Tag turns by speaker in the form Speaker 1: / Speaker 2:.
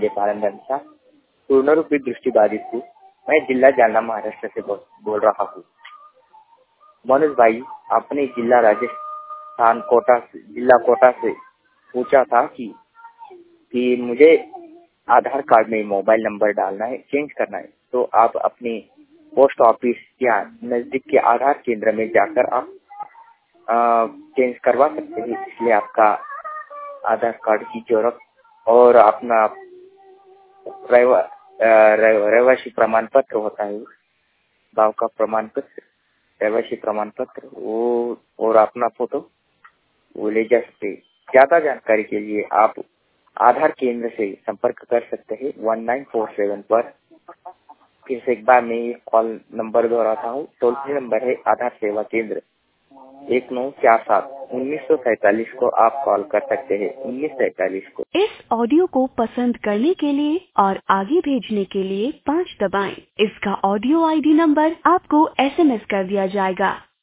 Speaker 1: अंधे पारंगता पूर्ण रूपी दृष्टिबाधित हूँ। मैं जिला जालना महाराष्ट्र से बोल रहा हूँ। मनोज भाई, आपने जिला राजस्थान जिला कोटा से पूछा था कि मुझे आधार कार्ड में मोबाइल नंबर डालना है, चेंज करना है, तो आप अपने पोस्ट ऑफिस या नजदीक के आधार केंद्र में जाकर आप चेंज करवा सकते हैं। इसलिए आपका आधार कार्ड की जरूरत और अपना रहवासी प्रमाण पत्र होता है, गांव का प्रमाण पत्र, रहवासी प्रमाण पत्र, वो और अपना फोटो वो ले जा सकते हैं। ज्यादा जानकारी के लिए आप आधार केंद्र से संपर्क कर सकते हैं 1947 पर। फिर से एक बार मैं कॉल नंबर दोहराता हूँ। टोल फ्री नंबर है आधार सेवा केंद्र 1947 को आप कॉल कर सकते हैं 1943 को।
Speaker 2: इस ऑडियो को पसंद करने के लिए और आगे भेजने के लिए 5 दबाएं। इसका ऑडियो आईडी नंबर आपको SMS कर दिया जाएगा।